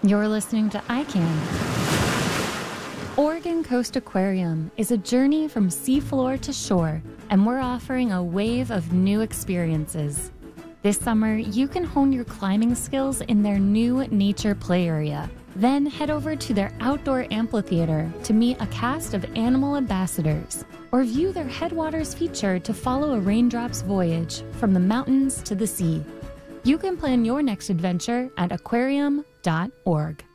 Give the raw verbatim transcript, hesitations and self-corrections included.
You're listening to I Can. Oregon Coast Aquarium is a journey from seafloor to shore, and we're offering a wave of new experiences. This summer, you can hone your climbing skills in their new nature play area. Then head over to their outdoor amphitheater to meet a cast of animal ambassadors, or view their Headwaters feature to follow a raindrop's voyage from the mountains to the sea. You can plan your next adventure at aquarium dot org.